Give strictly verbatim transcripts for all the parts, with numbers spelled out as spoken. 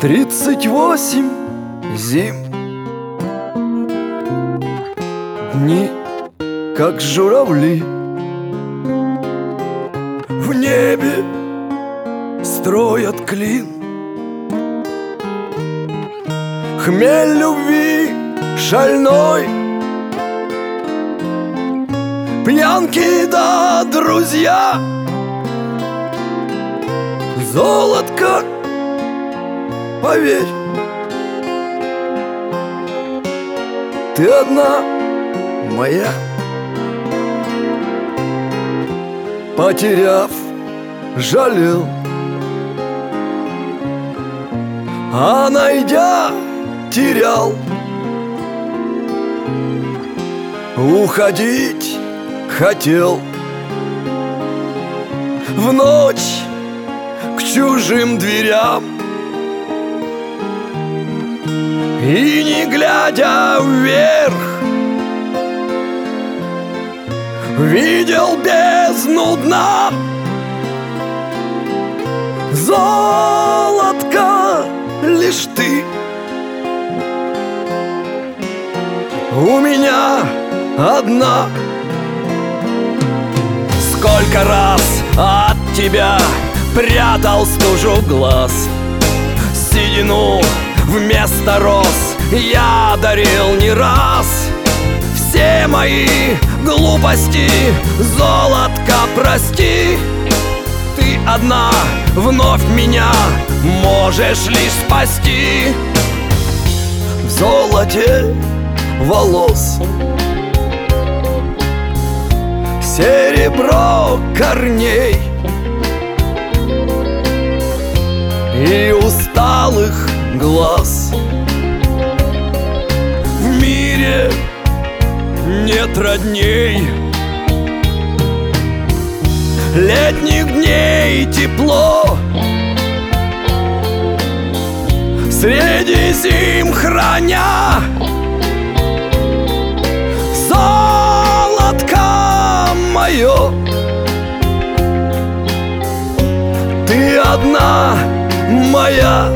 Тридцать восемь зим, дни, как журавли, в небе строят клин. Хмель любви шальной, пьянки да друзья, золотко, поверь, ты одна моя. Потеряв, жалел, а найдя, терял. Уходить хотел в ночь к чужим дверям, и не глядя вверх видел бездну дна. Золотко, лишь ты у меня одна. Сколько раз от тебя прятал стужу глаз, седину вместо роз я дарил не раз. Все мои глупости, золотко, прости. Ты одна вновь меня можешь лишь спасти. В золоте волос серебро корней и усталых глаз. В мире нет родней, летних дней тепло, среди зим храня. Золотко мое, ты одна моя.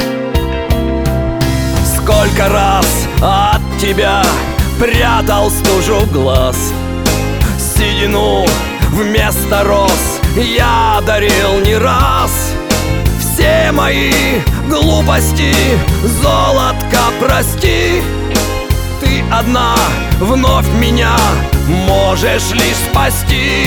Сколько раз от тебя прятал стужу глаз, седину вместо роз я дарил не раз. Все мои глупости, золотко, прости. Ты одна вновь меня можешь лишь спасти.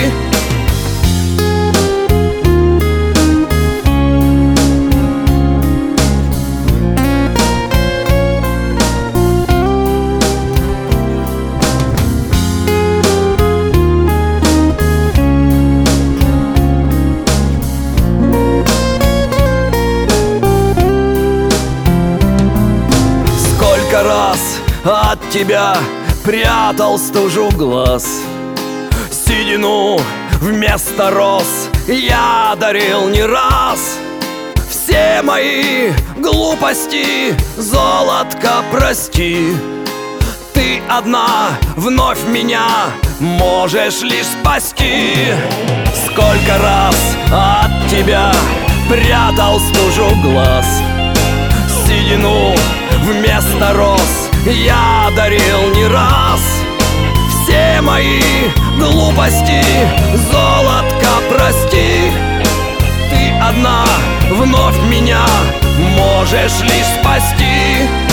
Сколько раз от тебя прятал стужу глаз, седину вместо роз я дарил не раз. Все мои глупости, золотко, прости. Ты одна вновь меня можешь лишь спасти. Сколько раз от тебя прятал стужу глаз, седину вместо роз я дарил не раз. Все мои глупости, золотко, прости. Ты одна вновь меня можешь лишь спасти.